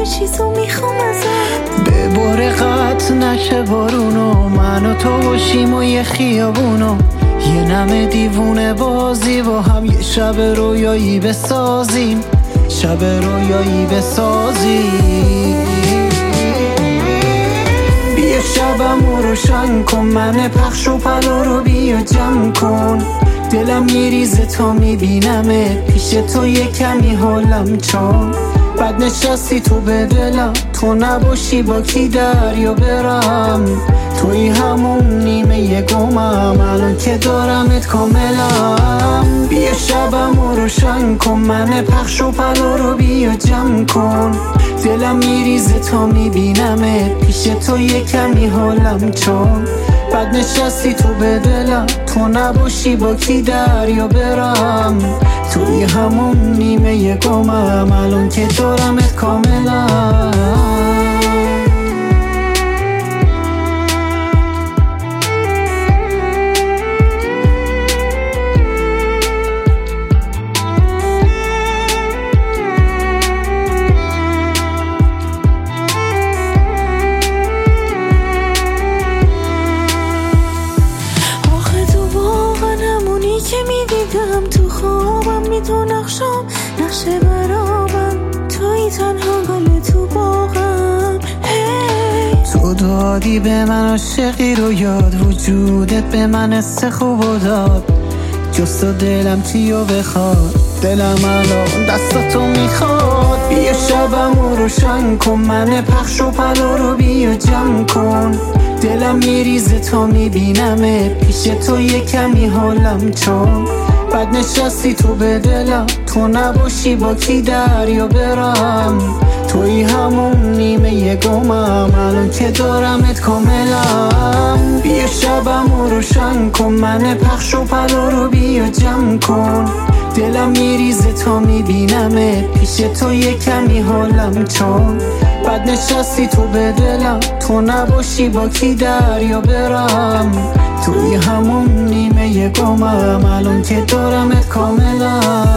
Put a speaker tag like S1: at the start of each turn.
S1: چیزو میخوام ازت.
S2: به بار قطع نشه بارونو، من و تو باشیم و یه خیابونو، یه نمه دیوونه بازی با هم یه شب رویایی بسازیم، شب رویایی بسازیم. بیا شبمو روشن کن، من پخش و پلا رو بیا جمع کن. دلم میریزه تا میبینمت پیش تو، یه کمی حالم چون بد نشستی تو به دلم. تو نباشی با کی دریا برم، توی همون نیمه گمم الان که دارمت کاملم. بیا شبمو روشن کن، من پخش و پلا رو بیا جمع کن. دلم میریزه تا میبینمت پیش تو، یه کمی حالم چون بد نشستی تو به دلم. تو نباشی با کی دریا برم، توی همون نیمه گمم الان که دارمت کاملم.
S1: که میدیدم تو خوابم، میدون نقشم نقشه برابم، توی تنها گل تو باغم.
S2: تو دادی به من عاشقی رو یاد، وجودت به من حس خوب و داد. جست و دلم چیو بخواد، دلم الان دستاتو میخواد. بیا شبمو روشن کن، من پخش و پلا رو بیا جمع کن. دلم میریزه تا میبینمت پیش تو، یه کمی حالم چون بد نشستی تو به دلم. تو نباشی با کی دریا برم، توی همون نیمه گمم الان که دارمت کاملم. بیا شبمو روشن کن، من پخش و پلا رو بیا جمع کن. دلم میریزه تا میبینمت پیش تو، یه کمی حالم چون بد نشستی تو به دلم. تو نباشی با کی دریا برم، توی همون نیمه گمم الان که دارمت کاملم.